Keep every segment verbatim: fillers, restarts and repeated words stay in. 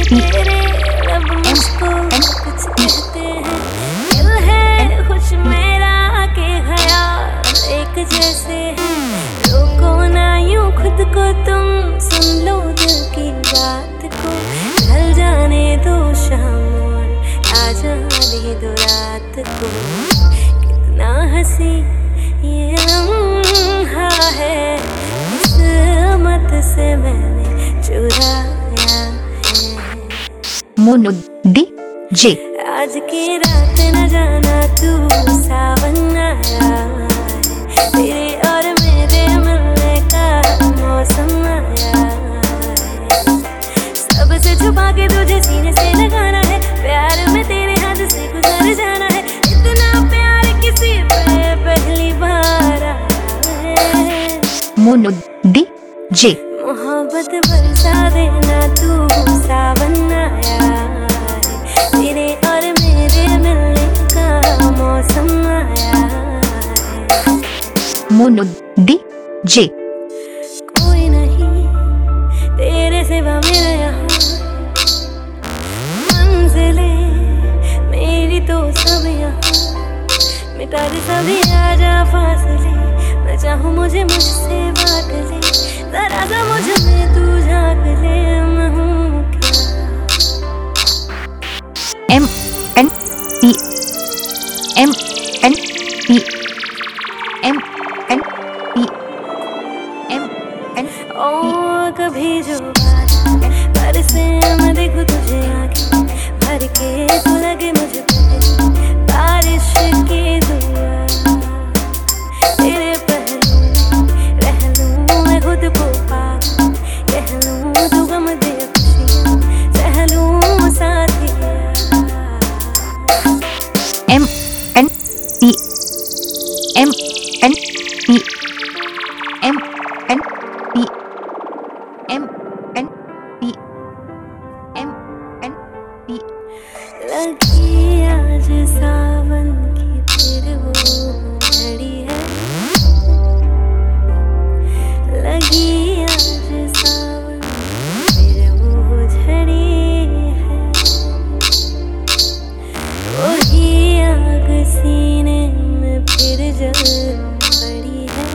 तेरे लब मुझको कुछ कहते हैं, दिल है खुश मेरा के ख्याल एक जैसे हैं। रोको ना यूं खुद को तुम, सुन लो दिल की बात को, ढल जाने दो शाम और आ जाने दो रात को। कितना हंसी ये लम्हा है, किस्मत से मैंने चुराया है। Monu DJ. आज की रात न जाना तू सावन आया है, तेरे और मेरे मिलने का मौसम आया है। सबसे छुपा के तुझे सीने से लगाना है, प्यार में तेरे हाथ से गुजर जाना है। इतना प्यार किसी पे पहली बार आया है। Monu DJ. मोहब्बत बरसा देना तू सावन आया है, तेरे और मेरे मिलने का मौसम आया है। Monu DJ. कोई नहीं तेरे सिवा मेरे यहाँ, मंजिलें मेरी तो सब यहाँ। मिटा दे सभी आजा फासले, मैं चाहूँ मुझे मुझसे बांट ले, जरा सा मुझ में तू झांक ले। मैं हूँ क्या M N P M N P M N P M N O कभी जो बात बरसे मैं देखूं तुझे आगे भर के, तो लगे मुझे पहले बारिश की दुआ। तेरे पहलू रह लूं मैं खुद को पागल, कह लूं तू गम दे खुशियां सह लूं साथिया। M N P M N P M N P M N P M N P. लगी आज सावन की फिर वो घड़ी है, लगी आज सावन फिर वो झड़ी है। वही आग सीने में फिर जल पड़ी है,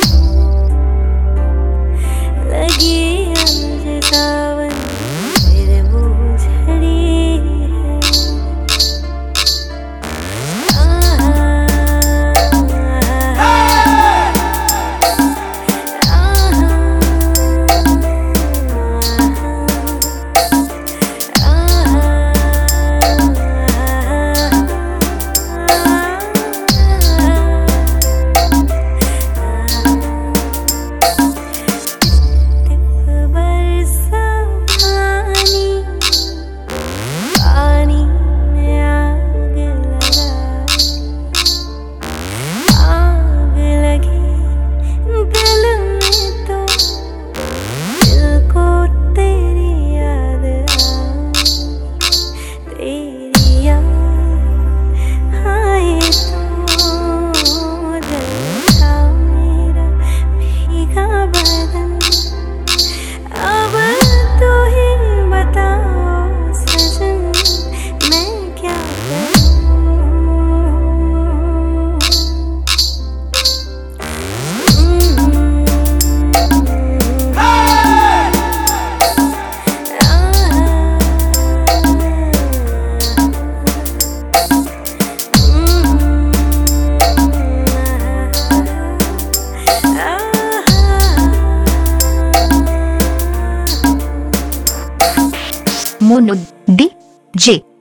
लगी आज सावन फिर वो झड़ी है। Monu D J.